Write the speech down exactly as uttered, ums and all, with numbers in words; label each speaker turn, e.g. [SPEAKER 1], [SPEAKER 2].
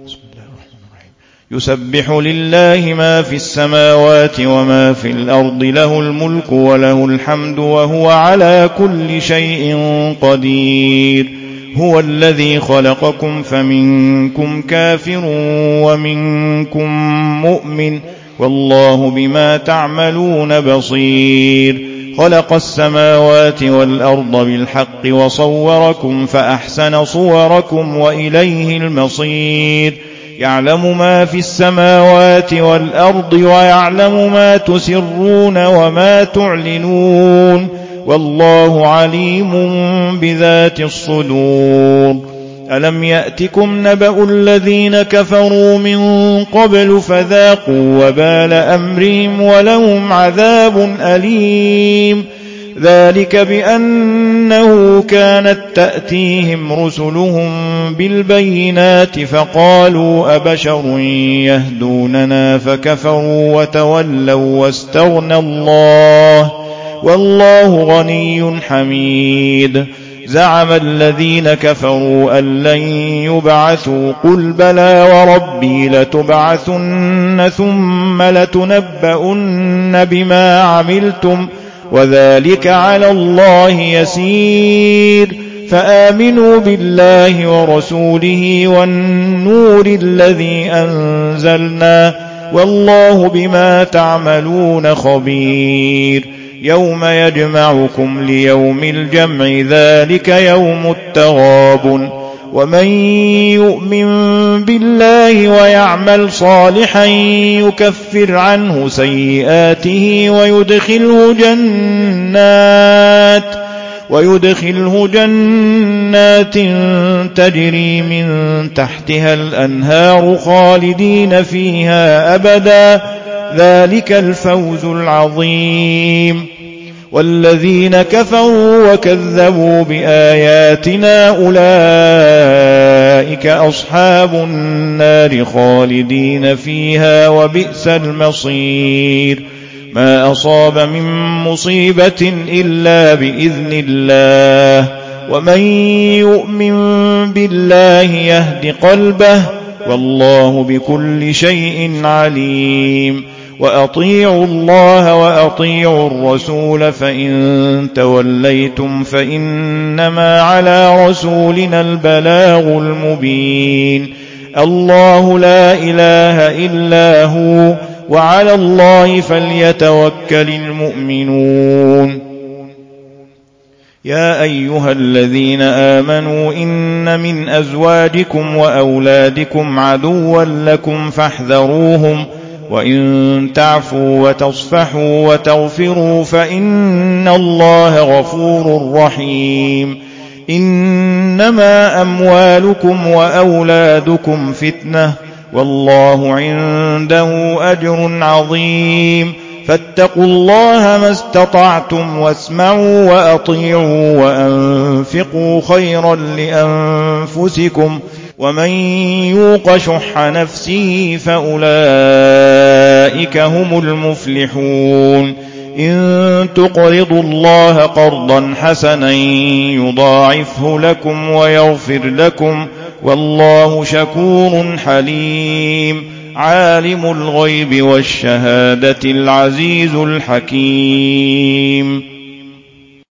[SPEAKER 1] يسبح لله ما في السماوات وما في الأرض له الملك وله الحمد وهو على كل شيء قدير هو الذي خلقكم فمنكم كافر ومنكم مؤمن والله بما تعملون بصير خلق السماوات والأرض بالحق وصوركم فأحسن صوركم وإليه المصير يعلم ما في السماوات والأرض ويعلم ما تسرون وما تعلنون والله عليم بذات الصدور ألم يأتكم نبأ الذين كفروا من قبل فذاقوا وبال أمرهم ولهم عذاب أليم ذلك بأنه كانت تأتيهم رسلهم بالبينات فقالوا أبشر يهدوننا فكفروا وتولوا واستغنى الله والله غني حميد زعم الذين كفروا أن لن يبعثوا قل بلى وربي لتبعثن ثم لتنبؤن بما عملتم وذلك على الله يسير فآمنوا بالله ورسوله والنور الذي أنزلنا والله بما تعملون خبير يوم يجمعكم ليوم الجمع ذلك يوم التغابن ومن يؤمن بالله ويعمل صالحا يكفر عنه سيئاته ويدخله جنات ويدخله جنات تجري من تحتها الأنهار خالدين فيها أبدا ذلك الفوز العظيم والذين كفروا وكذبوا بآياتنا أولئك أصحاب النار خالدين فيها وبئس المصير ما أصاب من مصيبة إلا بإذن الله ومن يؤمن بالله يهد قلبه والله بكل شيء عليم وأطيعوا الله وأطيعوا الرسول فإن توليتم فإنما على رسولنا البلاغ المبين الله لا إله إلا هو وعلى الله فليتوكل المؤمنون يا أيها الذين آمنوا إن من أزواجكم وأولادكم عدوا لكم فاحذروهم وإن تعفوا وتصفحوا وتغفروا فإن الله غفور رحيم إنما أموالكم وأولادكم فتنة والله عنده أجر عظيم فاتقوا الله ما استطعتم واسمعوا وأطيعوا وأنفقوا خيرا لأنفسكم ومن يوق شح نفسه فأولئك هم المفلحون إن تقرضوا الله قرضا حسنا يضاعفه لكم ويغفر لكم والله شكور حليم عالم الغيب والشهادة العزيز الحكيم